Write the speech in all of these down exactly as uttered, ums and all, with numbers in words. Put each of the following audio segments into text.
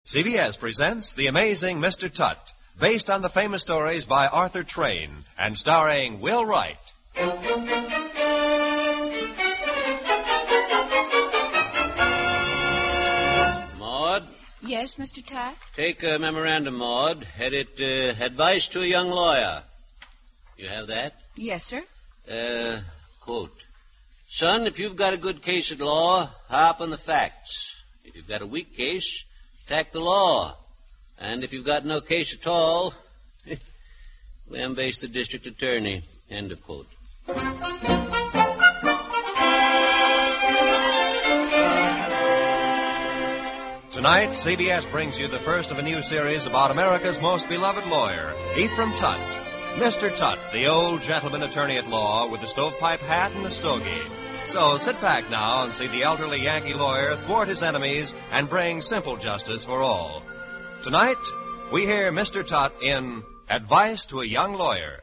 C B S presents The Amazing Mister Tutt, based on the famous stories by Arthur Train and starring Will Wright. Maud? Yes, Mister Tutt? Take a memorandum, Maud. Head it, uh, Advice to a Young Lawyer. You have that? Yes, sir. Uh, quote. Son, if you've got a good case at law, harp on the facts. If you've got a weak case, attack the law. And if you've got no case at all, lambaste the district attorney. End of quote. Tonight, C B S brings you the first of a new series about America's most beloved lawyer, Ephraim Tutt. Mister Tutt, the old gentleman attorney at law with the stovepipe hat and the stogie. So sit back now and see the elderly Yankee lawyer thwart his enemies and bring simple justice for all. Tonight, we hear Mister Tutt in Advice to a Young Lawyer.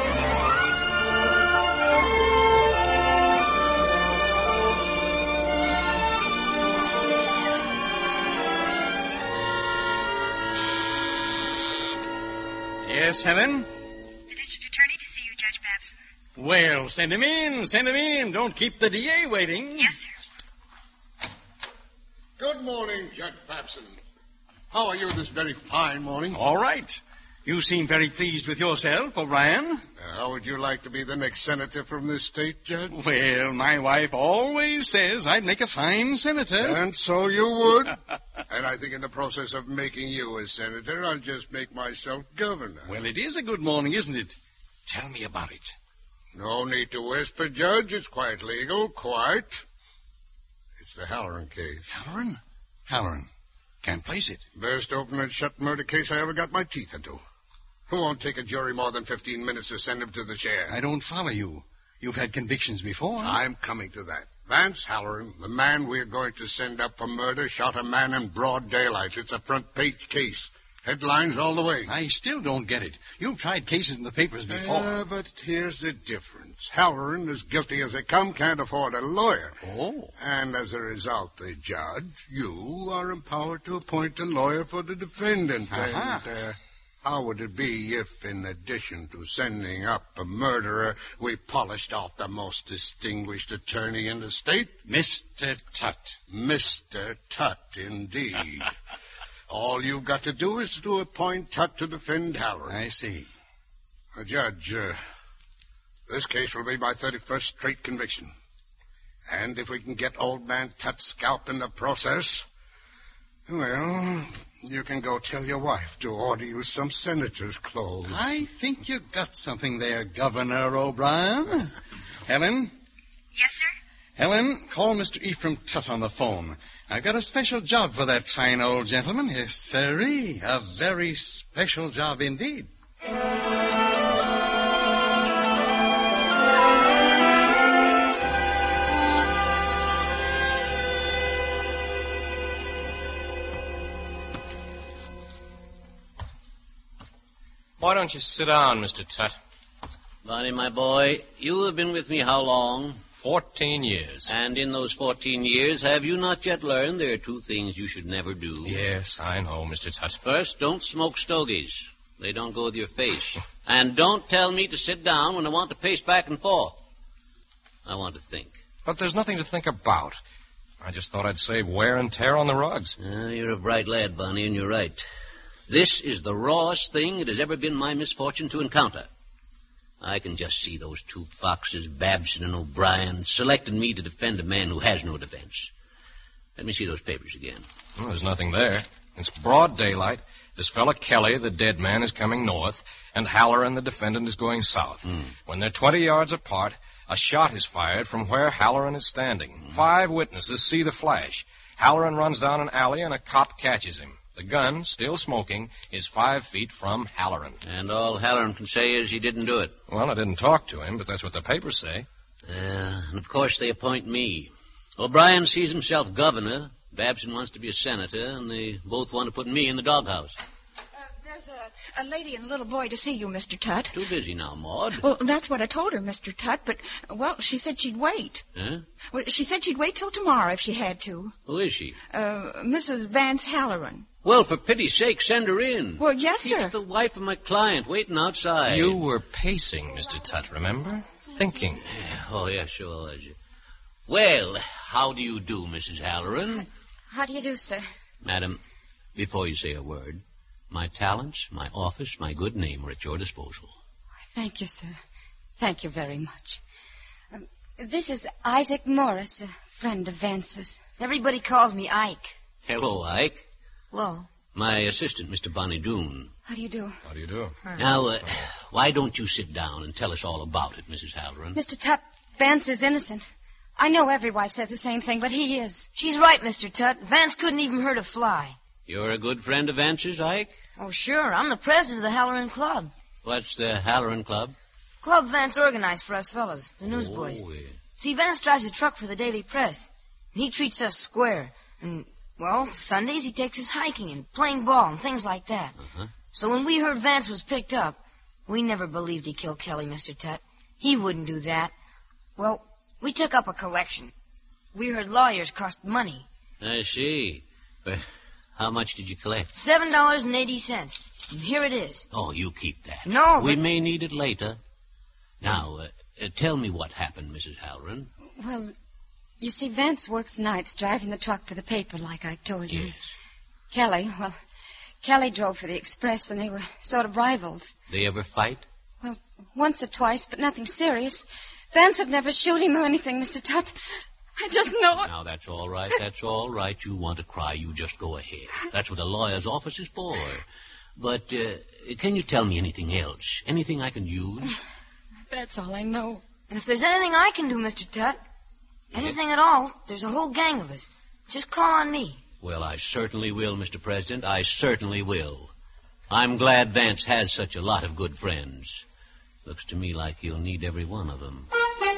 Yes, Helen? The district attorney to see you, Judge Babson. Well, send him in, send him in. Don't keep the D A waiting. Yes, sir. Good morning, Judge Babson. How are you this very fine morning? All right. You seem very pleased with yourself, O'Brien. Uh, how would you like to be the next senator from this state, Judge? Well, my wife always says I'd make a fine senator. And so you would. And I think in the process of making you a senator, I'll just make myself governor. Well, it is a good morning, isn't it? Tell me about it. No need to whisper, Judge. It's quite legal, quite. It's the Halloran case. Halloran? Halloran. Can't place it. Best open and shut murder case I ever got my teeth into. It won't take a jury more than fifteen minutes to send him to the chair. I don't follow you. You've had convictions before. I'm coming to that. Vance Halloran, the man we're going to send up for murder, shot a man in broad daylight. It's a front-page case. Headlines all the way. I still don't get it. You've tried cases in the papers before. Yeah, but here's the difference. Halloran, as guilty as they come, can't afford a lawyer. Oh. And as a result, the judge, you, are empowered to appoint a lawyer for the defendant. Uh-huh. And, uh, how would it be if, in addition to sending up a murderer, we polished off the most distinguished attorney in the state? Mister Tutt. Mister Tutt, indeed. All you've got to do is to appoint Tutt to defend Halloran. I see. Uh, Judge, uh, this case will be my thirty-first straight conviction. And if we can get old man Tutt scalped in the process, well, you can go tell your wife to order you some senator's clothes. I think you got something there, Governor O'Brien. Helen? Yes, sir? Helen, call Mister Ephraim Tutt on the phone. I've got a special job for that fine old gentleman. Yes, sirree. A very special job indeed. Why don't you sit down, Mister Tutt? Bonnie, my boy, you have been with me how long? Fourteen years. And in those fourteen years, have you not yet learned there are two things you should never do? Yes, I know, Mister Tutt. First, don't smoke stogies. They don't go with your face. And don't tell me to sit down when I want to pace back and forth. I want to think. But there's nothing to think about. I just thought I'd save wear and tear on the rugs. Uh, you're a bright lad, Bonnie, and you're right. This is the rawest thing it has ever been my misfortune to encounter. I can just see those two foxes, Babson and O'Brien, selecting me to defend a man who has no defense. Let me see those papers again. Well, there's nothing there. It's broad daylight. This fella Kelly, the dead man, is coming north, and Halloran, the defendant, is going south. Mm. When they're twenty yards apart, a shot is fired from where Halloran is standing. Mm. Five witnesses see the flash. Halloran runs down an alley, and a cop catches him. The gun, still smoking, is five feet from Halloran. And all Halloran can say is he didn't do it. Well, I didn't talk to him, but that's what the papers say. Uh, and, of course, they appoint me. O'Brien sees himself governor. Babson wants to be a senator, and they both want to put me in the doghouse. Uh, there's a, a lady and a little boy to see you, Mister Tutt. Too busy now, Maud. Well, that's what I told her, Mister Tutt, but, well, she said she'd wait. Huh? Well, she said she'd wait till tomorrow if she had to. Who is she? Uh, Missus Vance Halloran. Well, for pity's sake, send her in. Well, yes, sir. It's the wife of my client waiting outside. You were pacing, Mister Tutt, remember? Thinking. Oh, yeah, sure was. Well, how do you do, Missus Halloran? How do you do, sir? Madam, before you say a word, my talents, my office, my good name are at your disposal. Thank you, sir. Thank you very much. Um, this is Isaac Morris, a friend of Vance's. Everybody calls me Ike. Hello, Ike. Hello. My assistant, Mister Bonnie Doon. How do you do? How do you do? Now, uh, why don't you sit down and tell us all about it, Missus Halloran? Mister Tutt, Vance is innocent. I know every wife says the same thing, but he is. She's right, Mister Tutt. Vance couldn't even hurt a fly. You're a good friend of Vance's, Ike? Oh, sure. I'm the president of the Halloran Club. What's the Halloran Club? Club Vance organized for us fellas, the newsboys. Oh, yeah. See, Vance drives a truck for the Daily Press. And he treats us square. And, well, Sundays he takes us hiking and playing ball and things like that. Uh-huh. So when we heard Vance was picked up, we never believed he killed Kelly, Mister Tutt. He wouldn't do that. Well, we took up a collection. We heard lawyers cost money. I see. But how much did you collect? Seven dollars and eighty cents. And here it is. Oh, you keep that. No, We but... may need it later. Now, uh, uh, tell me what happened, Missus Halloran. Well, you see, Vance works nights driving the truck for the paper, like I told you. Yes. Kelly, well, Kelly drove for the Express, and they were sort of rivals. They ever fight? Well, once or twice, but nothing serious. Vance would never shoot him or anything, Mister Tutt. I just know it. Now, that's all right. That's all right. You want to cry, you just go ahead. That's what a lawyer's office is for. But uh, can you tell me anything else? Anything I can use? That's all I know. And if there's anything I can do, Mister Tutt, anything at all, there's a whole gang of us. Just call on me. Well, I certainly will, Mister President. I certainly will. I'm glad Vance has such a lot of good friends. Looks to me like he'll need every one of them.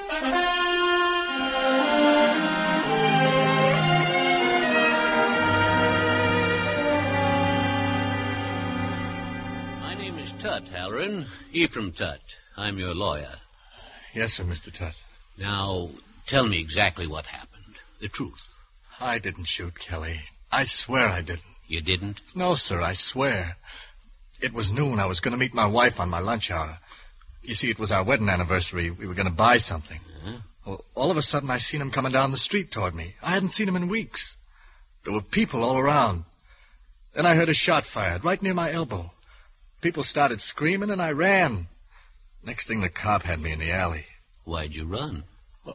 My name is Tutt, Halloran. Ephraim Tutt. I'm your lawyer. Yes, sir, Mister Tutt. Now, tell me exactly what happened. The truth. I didn't shoot Kelly. I swear I didn't. You didn't? No, sir, I swear. It was noon. I was going to meet my wife on my lunch hour. You see, it was our wedding anniversary. We were going to buy something. Uh-huh. Well, all of a sudden, I seen him coming down the street toward me. I hadn't seen him in weeks. There were people all around. Then I heard a shot fired right near my elbow. People started screaming, and I ran. Next thing, the cop had me in the alley. Why'd you run? Well,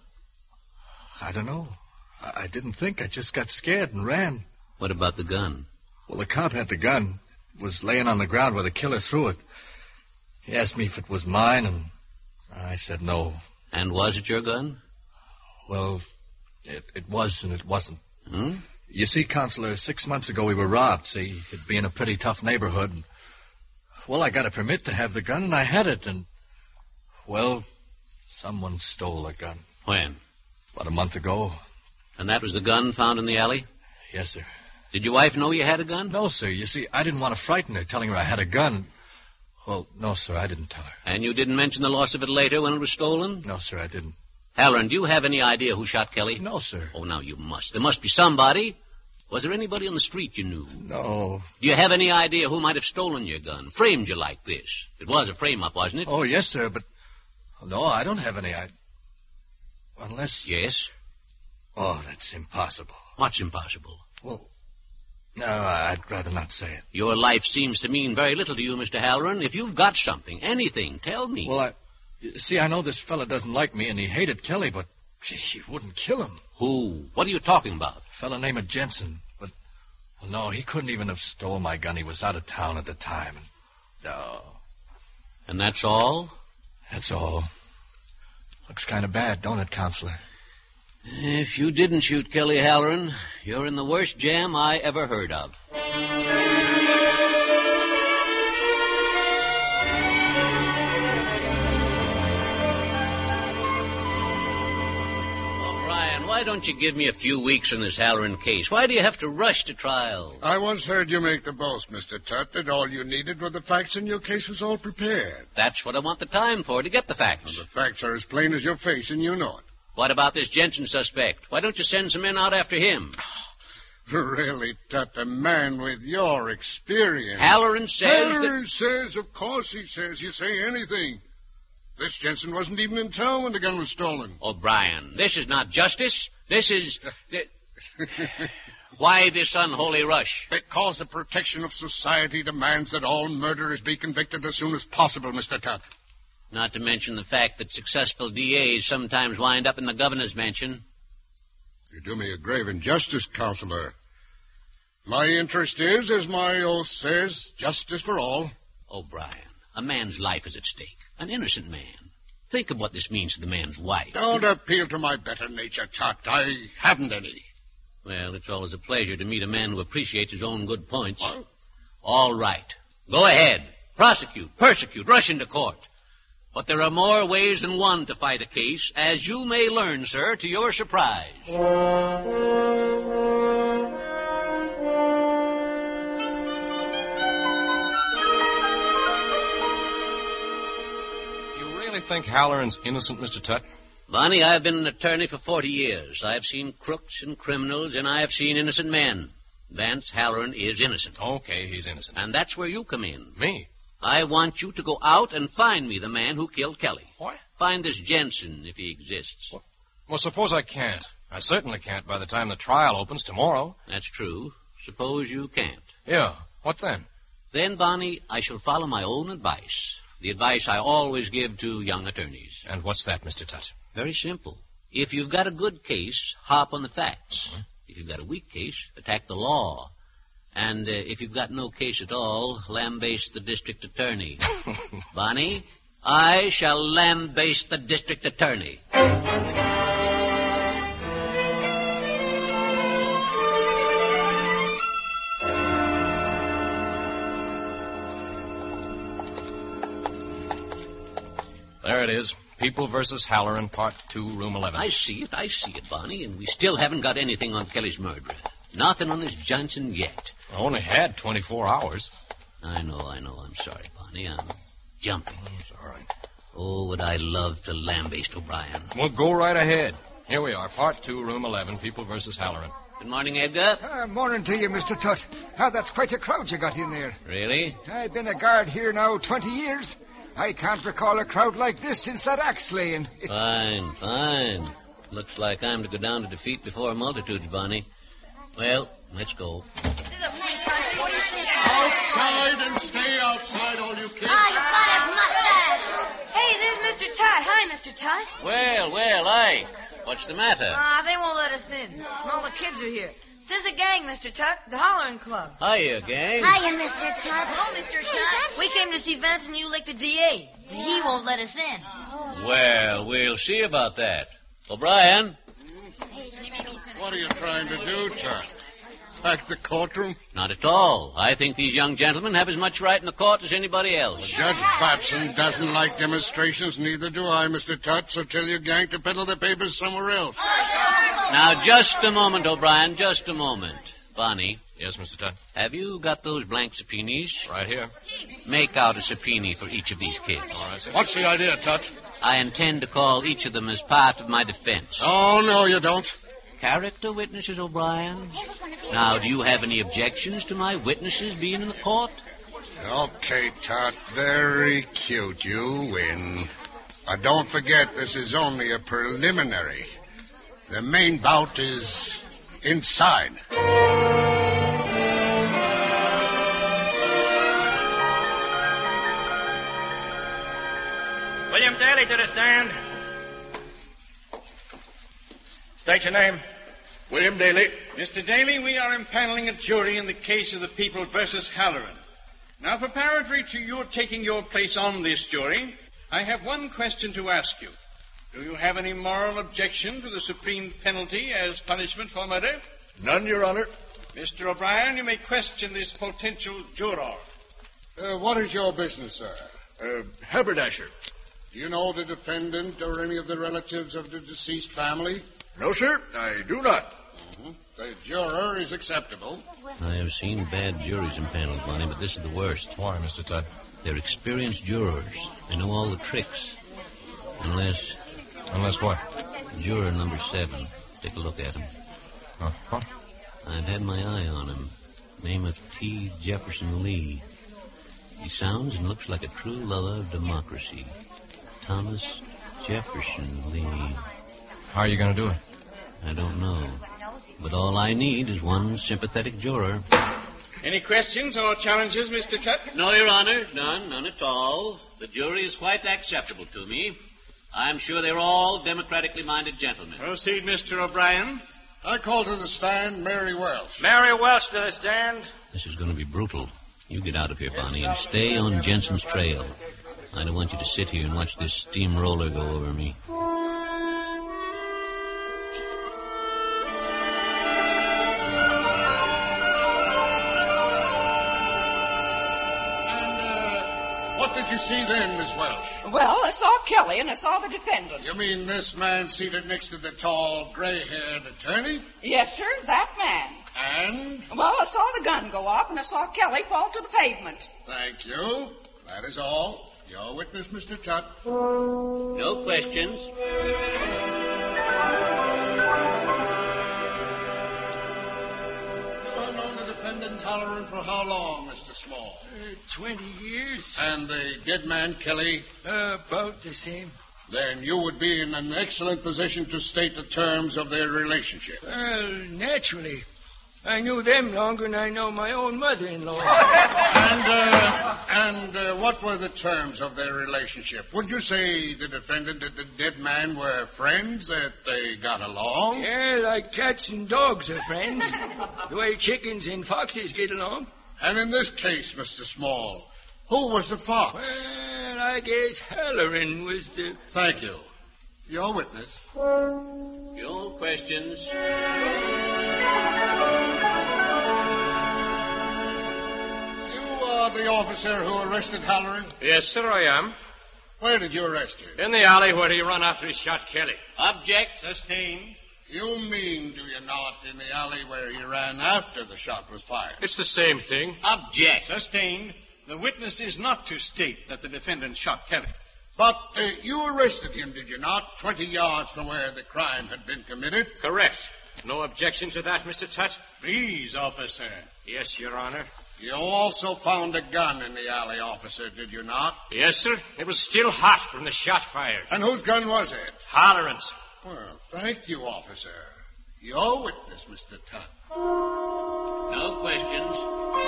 I don't know. I, I didn't think. I just got scared and ran. What about the gun? Well, the cop had the gun. It was laying on the ground where the killer threw it. He asked me if it was mine, and I said no. And was it your gun? Well, it, it was and it wasn't. Hmm? You see, Counselor, six months ago we were robbed. See, it being a pretty tough neighborhood. And, well, I got a permit to have the gun, and I had it, and, well, someone stole a gun. When? About a month ago. And that was the gun found in the alley? Yes, sir. Did your wife know you had a gun? No, sir. You see, I didn't want to frighten her, telling her I had a gun. Well, no, sir, I didn't tell her. And you didn't mention the loss of it later when it was stolen? No, sir, I didn't. Halloran, do you have any idea who shot Kelly? No, sir. Oh, now you must. There must be somebody. Was there anybody on the street you knew? No. Do you have any idea who might have stolen your gun, framed you like this? It was a frame-up, wasn't it? Oh, yes, sir, but... No, I don't have any idea. Unless... Yes? Oh, that's impossible. What's impossible? Well, no, I'd rather not say it. Your life seems to mean very little to you, Mister Halloran. If you've got something, anything, tell me. Well, I... See, I know this fella doesn't like me, and he hated Kelly, but, gee, he wouldn't kill him. Who? What are you talking about? A fella named Jensen. But, well, no, he couldn't even have stole my gun. He was out of town at the time. And, no. And that's all? That's all. Looks kind of bad, don't it, Counselor? If you didn't shoot Kelly Halloran, you're in the worst jam I ever heard of. Why don't you give me a few weeks on this Halloran case? Why do you have to rush to trial? I once heard you make the boast, Mister Tutt, that all you needed were the facts and your case was all prepared. That's what I want the time for, to get the facts. Well, the facts are as plain as your face, and you know it. What about this Jensen suspect? Why don't you send some men out after him? Really, Tut, a man with your experience. Halloran says Halloran that... says, of course he says. You say anything. This Jensen wasn't even in town when the gun was stolen. O'Brien, this is not justice. This is... The... Why this unholy rush? Because the protection of society demands that all murderers be convicted as soon as possible, Mister Tut. Not to mention the fact that successful D As sometimes wind up in the governor's mansion. You do me a grave injustice, Counselor. My interest is, as my oath says, justice for all. O'Brien, a man's life is at stake. An innocent man. Think of what this means to the man's wife. Don't appeal to my better nature, Tut. I haven't any. Well, it's always a pleasure to meet a man who appreciates his own good points. What? All right. Go ahead. Prosecute, persecute, rush into court. But there are more ways than one to fight a case, as you may learn, sir, to your surprise. You really think Halloran's innocent, Mister Tut? Bonnie, I've been an attorney for forty years. I've seen crooks and criminals, and I've seen innocent men. Vance Halloran is innocent. Okay, he's innocent. And that's where you come in. Me? I want you to go out and find me the man who killed Kelly. What? Find this Jensen, if he exists. Well, well, suppose I can't. I certainly can't by the time the trial opens tomorrow. That's true. Suppose you can't. Yeah. What then? Then, Bonnie, I shall follow my own advice. The advice I always give to young attorneys. And what's that, Mister Tut? Very simple. If you've got a good case, hop on the facts. Mm-hmm. If you've got a weak case, attack the law. And uh, if you've got no case at all, lambaste the district attorney. Bonnie, I shall lambaste the district attorney. There it is. People versus Halloran, Part two, Room eleven. I see it, I see it, Bonnie, and we still haven't got anything on Kelly's murderer. Nothing on this Johnson yet. I only had twenty-four hours. I know, I know. I'm sorry, Bonnie. I'm jumping. It's all right. Oh, would I love to lambaste O'Brien. Well, go right ahead. Here we are, Part two, Room eleven, People versus Halloran. Good morning, Edgar. Uh, morning to you, Mister Tut. How, that's quite a crowd you got in there. Really? I've been a guard here now twenty years. I can't recall a crowd like this since that axe laying. Fine, fine. Looks like I'm to go down to defeat before multitudes, Bonnie. Well, let's go. Outside and stay outside, all you kids. Ah, you've got his mustache. Hey, there's Mister Tut. Hi, Mister Tut. Well, well, Ike. What's the matter? Ah, they won't let us in. All the kids are here. There's a gang, Mister Tut, the Hollering Club. Hiya, gang. Hiya, Mister Tut. Hello, Mister Tut. We came to see Vance and you like the D A. He won't let us in. Well, we'll see about that. O'Brien? What are you trying to do, Tut? Pack the courtroom? Not at all. I think these young gentlemen have as much right in the court as anybody else. Judge Babson doesn't like demonstrations, neither do I, Mister Tut, so tell your gang to peddle the papers somewhere else. Now, just a moment, O'Brien, just a moment. Bonnie. Yes, Mister Tut? Have you got those blank subpoenas? Right here. Make out a subpoena for each of these kids. All right, sir. What's the idea, Tut? I intend to call each of them as part of my defense. Oh, no, you don't. Character witnesses, O'Brien. Now, do you have any objections to my witnesses being in the court? Okay, Tut. Very cute. You win. But don't forget, this is only a preliminary. The main bout is inside. William Daly to the stand. State your name. William Daly. Mister Daly, we are impaneling a jury in the case of the People versus Halloran. Now, preparatory to your taking your place on this jury, I have one question to ask you. Do you have any moral objection to the supreme penalty as punishment for murder? None, Your Honor. Mister O'Brien, you may question this potential juror. Uh, what is your business, sir? Uh, haberdasher. Do you know the defendant or any of the relatives of the deceased family? No, sir, I do not. Mm-hmm. The juror is acceptable. I have seen bad juries impaneled, Bonnie, but this is the worst. Why, Mister Tut? They're experienced jurors. They know all the tricks. Unless... Unless what? Juror number seven. Take a look at him. Uh-huh. I've had my eye on him. Name of T. Jefferson Lee. He sounds and looks like a true lover of democracy. Thomas Jefferson Lee. How are you going to do it? I don't know. But all I need is one sympathetic juror. Any questions or challenges, Mister Tutt? No, Your Honor. None. None at all. The jury is quite acceptable to me. I'm sure they're all democratically minded gentlemen. Proceed, Mister O'Brien. I call to the stand Mary Welsh. Mary Welsh to the stand. This is going to be brutal. You get out of here, Bonnie, and stay on Jensen's trail. I don't want you to sit here and watch this steamroller go over me. What did you see then, Miss Welsh? Well, I saw Kelly and I saw the defendant. You mean this man seated next to the tall, gray-haired attorney? Yes, sir, that man. And? Well, I saw the gun go off and I saw Kelly fall to the pavement. Thank you. That is all. Your witness, Mister Tutt. No questions. Defendant Halloran for how long, Mister Small? Uh, Twenty years. And the dead man, Kelly? Uh, about the same. Then you would be in an excellent position to state the terms of their relationship. Well, naturally. I knew them longer than I know my own mother-in-law. and uh, and uh, what were the terms of their relationship? Would you say the defendant and the dead man were friends, that they got along? Yeah, like cats and dogs are friends. The way chickens and foxes get along. And in this case, Mister Small, who was the fox? Well, I guess Halloran was the... Thank you. Your witness. No questions. The officer who arrested Halloran? Yes, sir, I am. Where did you arrest him? In the alley where he run after he shot Kelly. Object. Sustained. You mean, do you not, in the alley where he ran after the shot was fired? It's the same thing. Object. Sustained. The witness is not to state that the defendant shot Kelly. But uh, you arrested him, did you not, twenty yards from where the crime had been committed? Correct. No objection to that, Mister Tutt? Please, officer. Yes, Your Honor. You also found a gun in the alley, officer, did you not? Yes, sir. It was still hot from the shot fired. And whose gun was it? Halloran's. Well, thank you, officer. Your witness, Mister Tutt. No questions.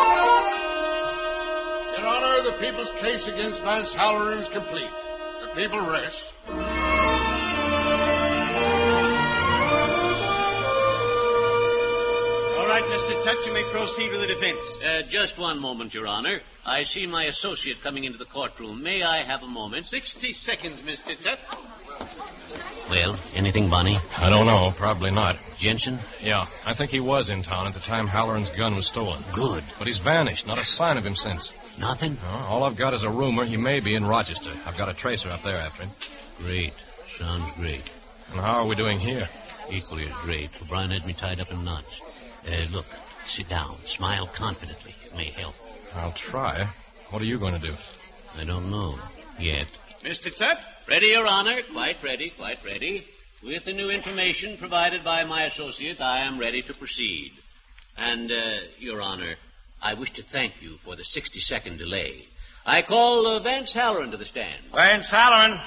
Your Honor, the people's case against Vance Halloran is complete. The people rest. All right, Mister Tutt, you may proceed with the defense. Uh, just one moment, Your Honor. I see my associate coming into the courtroom. May I have a moment? Sixty seconds, Mister Tutt. Well, anything, Bonnie? I don't know. Probably not. Jensen? Yeah, I think he was in town at the time Halloran's gun was stolen. Good. But he's vanished. Not a sign of him since. Nothing? No, all I've got is a rumor he may be in Rochester. I've got a tracer up there after him. Great. Sounds great. And how are we doing here? Equally as great. O'Brien had me tied up in knots. Uh, look, sit down. Smile confidently. It may help. I'll try. What are you going to do? I don't know. Yet. Mister Tutt? Ready, Your Honor. Quite ready, quite ready. With the new information provided by my associate, I am ready to proceed. And, uh, Your Honor, I wish to thank you for the sixty-second delay. I call uh, Vance Halloran to the stand. Vance Halloran.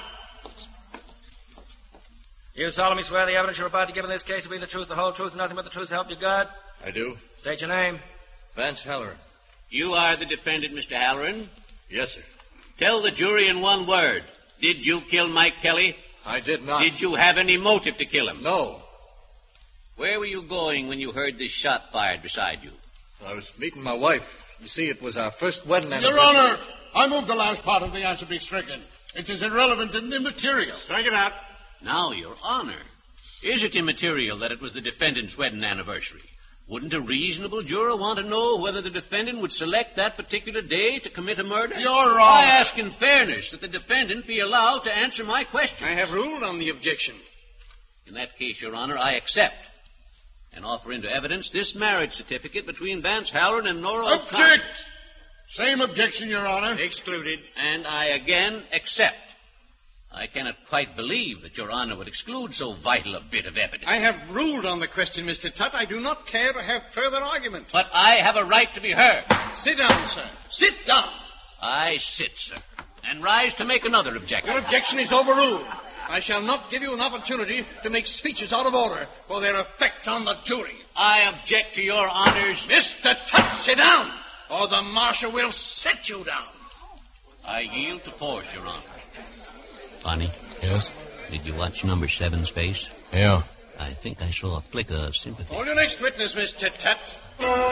You solemnly swear the evidence you're about to give in this case will be the truth, the whole truth, and nothing but the truth to help you God? I do. State your name. Vance Halloran. You are the defendant, Mister Halloran? Yes, sir. Tell the jury in one word. Did you kill Mike Kelly? I did not. Did you have any motive to kill him? No. Where were you going when you heard this shot fired beside you? I was meeting my wife. You see, it was our first wedding anniversary. Your Honor, I move the last part of the answer be stricken. It is irrelevant and immaterial. Strike it out. Now, Your Honor, is it immaterial that it was the defendant's wedding anniversary? Wouldn't a reasonable juror want to know whether the defendant would select that particular day to commit a murder? Your Honor. I ask in fairness that the defendant be allowed to answer my question. I have ruled on the objection. In that case, Your Honor, I accept and offer into evidence this marriage certificate between Vance Halloran and Nora O'Connor. Object! Same objection, Your Honor. Excluded. And I again accept. I cannot quite believe that Your Honor would exclude so vital a bit of evidence. I have ruled on the question, Mister Tutt. I do not care to have further argument. But I have a right to be heard. Sit down, sir. Sit down. I sit, sir, and rise to make another objection. Your objection is overruled. I shall not give you an opportunity to make speeches out of order for their effect on the jury. I object to Your Honor's... Mister Tutt, sit down, or the marshal will set you down. I yield to force, Your Honor. Bonnie? Yes? Did you watch number seven's face? Yeah. I think I saw a flicker of sympathy. Call your next witness, Mister Tutt. You are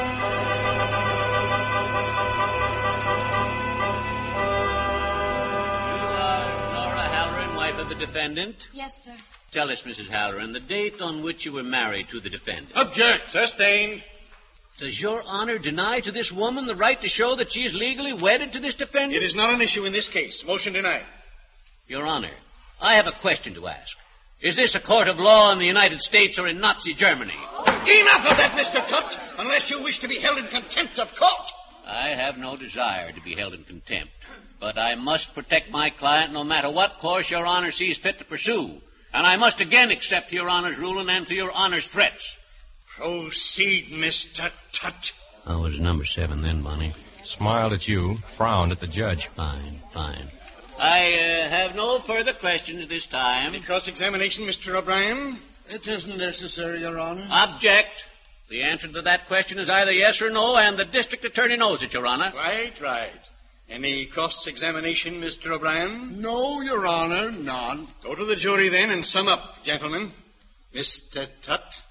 Nora Halloran, wife of the defendant? Yes, sir. Tell us, Missus Halloran, the date on which you were married to the defendant. Object. Sustained. Does Your Honor deny to this woman the right to show that she is legally wedded to this defendant? It is not an issue in this case. Motion denied. Your Honor, I have a question to ask. Is this a court of law in the United States or in Nazi Germany? Enough of that, Mister Tutt, unless you wish to be held in contempt of court. I have no desire to be held in contempt, but I must protect my client no matter what course Your Honor sees fit to pursue. And I must again accept Your Honor's ruling and to Your Honor's threats. Proceed, Mister Tutt. How was number seven then, Bonnie? Smiled at you, frowned at the judge. Fine, fine. I uh, have no further questions this time. Any cross-examination, Mister O'Brien? It isn't necessary, Your Honor. Object. The answer to that question is either yes or no, and the district attorney knows it, Your Honor. Right, right. Any cross-examination, Mister O'Brien? No, Your Honor, none. Go to the jury, then, and sum up, gentlemen. Mister Tutt.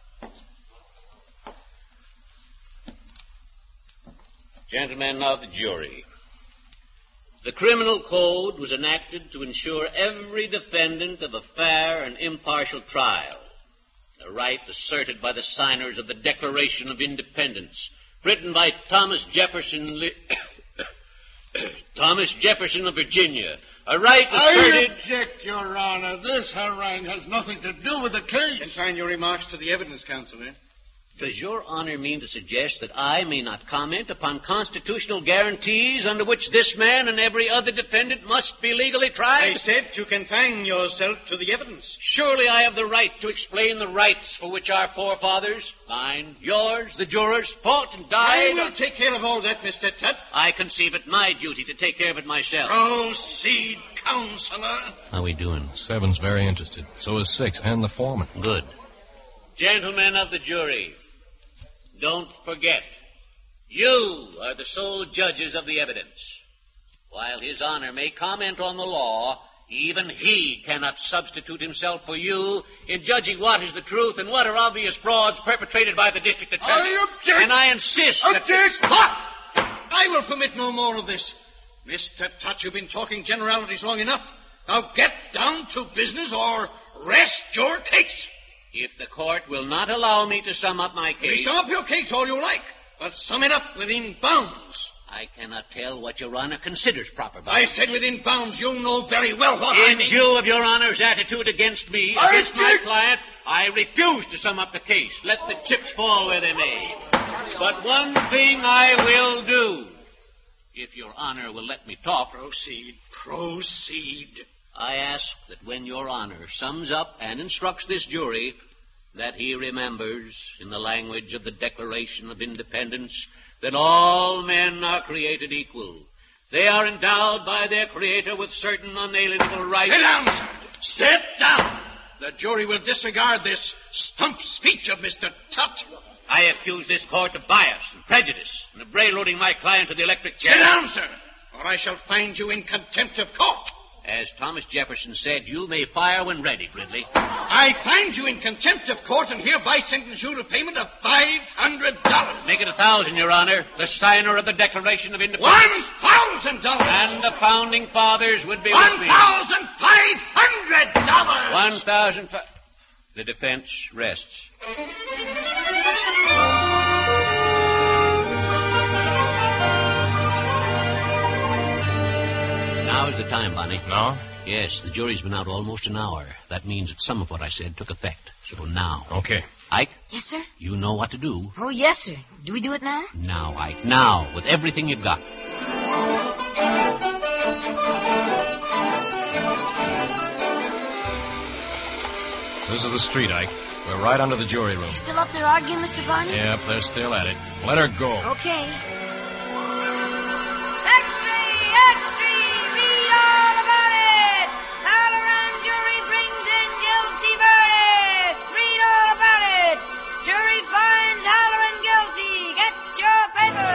Gentlemen of the jury, the criminal code was enacted to ensure every defendant of a fair and impartial trial, a right asserted by the signers of the Declaration of Independence, written by Thomas Jefferson, Li- Thomas Jefferson of Virginia, a right asserted... I object, Your Honor. This harangue has nothing to do with the case. Confine your remarks to the evidence, Counselor. Does Your Honor mean to suggest that I may not comment upon constitutional guarantees under which this man and every other defendant must be legally tried? I said to confine yourself to the evidence. Surely I have the right to explain the rights for which our forefathers, mine, yours, the jurors, fought and died. I will take care of all that, Mister Tutt. I conceive it my duty to take care of it myself. Proceed, Counselor. How we doing? Seven's very interested. So is six, and the foreman. Good. Gentlemen of the jury, don't forget, you are the sole judges of the evidence. While His Honor may comment on the law, even he cannot substitute himself for you in judging what is the truth and what are obvious frauds perpetrated by the district attorney. I object. And I insist Object. that... Stop! I will permit no more of this. Mister Tutt, you've been talking generalities long enough. Now get down to business or rest your case. If the court will not allow me to sum up my case... You sum up your case all you like, but sum it up within bounds. I cannot tell what Your Honor considers proper bounds. I said within bounds. You know very well what I In mean. view of Your Honor's attitude against me, I against my object. client, I refuse to sum up the case. Let the chips fall where they may. But one thing I will do, if Your Honor will let me talk. Proceed. Proceed. I ask that when Your Honor sums up and instructs this jury, that he remembers, in the language of the Declaration of Independence, that all men are created equal. They are endowed by their Creator with certain unalienable rights. Sit down, sir. Sit down. The jury will disregard this stump speech of Mister Tutt. I accuse this court of bias and prejudice and of brainloading my client to the electric chair. Sit down, sir, or I shall find you in contempt of court. As Thomas Jefferson said, you may fire when ready, Gridley. I find you in contempt of court and hereby sentence you to payment of five hundred dollars. Make it a thousand, Your Honor. The signer of the Declaration of Independence. One thousand dollars. And the founding fathers would be One with me. thousand five hundred dollars. One thousand five... The defense rests. Now's the time, Bonnie. No? Yes, the jury's been out almost an hour. That means that some of what I said took effect. So now. Okay. Ike? Yes, sir? You know what to do. Oh, yes, sir. Do we do it now? Now, Ike. Now, with everything you've got. This is the street, Ike. We're right under the jury room. You still up there arguing, Mister Barney? Yep, they're still at it. Let her go. Okay. Extra! Extra! Read all about it! Halloran jury brings in guilty verdict! Read all about it! Jury finds Halloran guilty! Get your paper!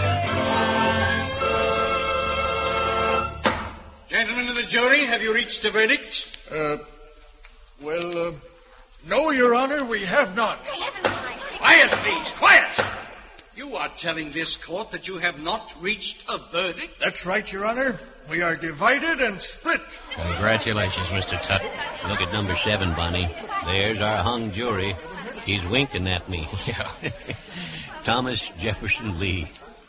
Extra! Gentlemen of the jury, have you reached a verdict? Uh, well, uh, no, Your Honor, we have not. Quiet, please, quiet! You are telling this court that you have not reached a verdict? That's right, Your Honor. We are divided and split. Congratulations, Mister Tutt. Look at number seven, Bonnie. There's our hung jury. He's winking at me. Yeah. Thomas Jefferson Lee.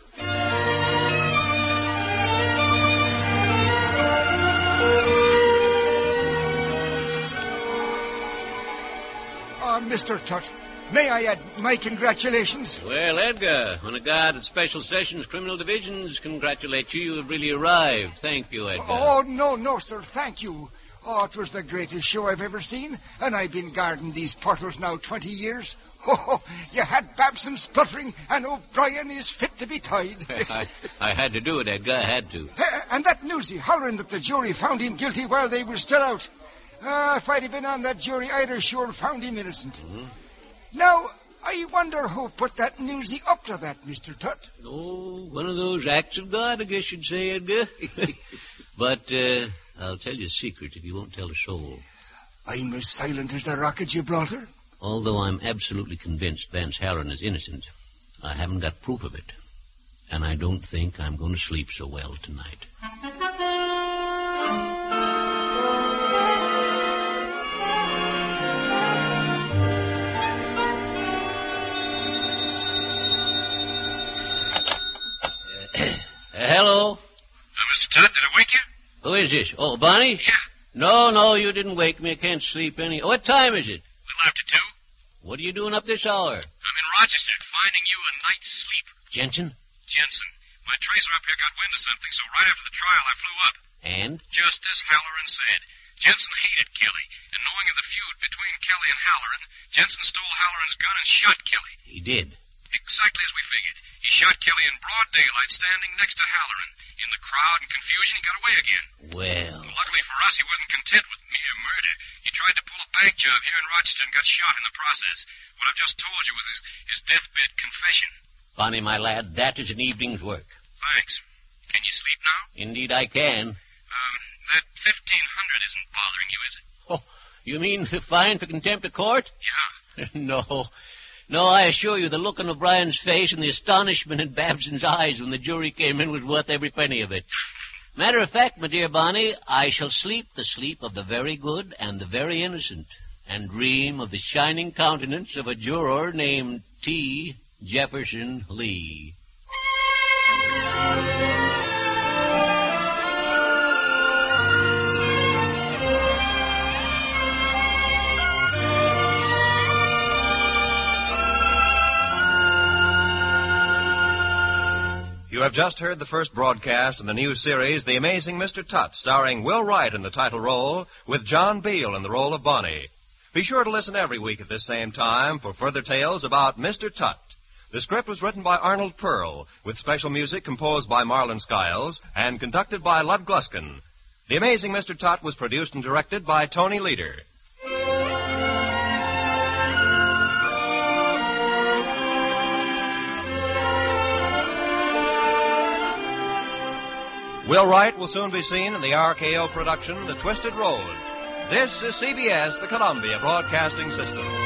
Oh, Mister Tutt, may I add my congratulations? Well, Edgar, when a guard at Special Sessions Criminal Divisions congratulates you, you have really arrived. Thank you, Edgar. Oh, no, no, sir, thank you. Oh, it was the greatest show I've ever seen, and I've been guarding these portals now twenty years. Oh, you had Babson spluttering, and O'Brien is fit to be tied. I, I had to do it, Edgar, I had to. Uh, and that newsy hollering that the jury found him guilty while they were still out. Uh, if I'd have been on that jury, I'd have sure found him innocent. Mm-hmm. Now, I wonder who put that newsy up to that, Mister Tutt. Oh, one of those acts of God, I guess you'd say, Edgar. But uh, I'll tell you a secret if you won't tell a soul. I'm as silent as the rock at Gibraltar. Although I'm absolutely convinced Vance Halloran is innocent, I haven't got proof of it. And I don't think I'm going to sleep so well tonight. Hello? Uh, Mister Tutt, did I wake you? Who is this? Oh, Bonnie? Yeah. No, no, you didn't wake me. I can't sleep any... Oh, what time is it? A little after two. What are you doing up this hour? I'm in Rochester, finding you a night's sleep. Jensen? Jensen. My tracer up here got wind of something, so right after the trial I flew up. And? Just as Halloran said. Jensen hated Kelly, and knowing of the feud between Kelly and Halloran, Jensen stole Halloran's gun and shot Kelly. He did? Exactly as we figured. He shot Kelly in broad daylight standing next to Halloran. In the crowd and confusion, he got away again. Well... Luckily for us, he wasn't content with mere murder. He tried to pull a bank job here in Rochester and got shot in the process. What I've just told you was his, his deathbed confession. Bonnie, my lad, that is an evening's work. Thanks. Can you sleep now? Indeed I can. Um, that fifteen hundred isn't bothering you, is it? Oh, you mean the fine for contempt of court? Yeah. No. No, I assure you, the look on O'Brien's face and the astonishment in Babson's eyes when the jury came in was worth every penny of it. Matter of fact, my dear Bonnie, I shall sleep the sleep of the very good and the very innocent, and dream of the shining countenance of a juror named T. Jefferson Lee. You have just heard the first broadcast in the new series, The Amazing Mister Tutt, starring Will Wright in the title role, with John Beale in the role of Bonnie. Be sure to listen every week at this same time for further tales about Mister Tutt. The script was written by Arnold Pearl, with special music composed by Marlon Skiles and conducted by Lud Gluskin. The Amazing Mister Tutt was produced and directed by Tony Leader. Will Wright will soon be seen in the R K O production, The Twisted Road. This is C B S, the Columbia Broadcasting System.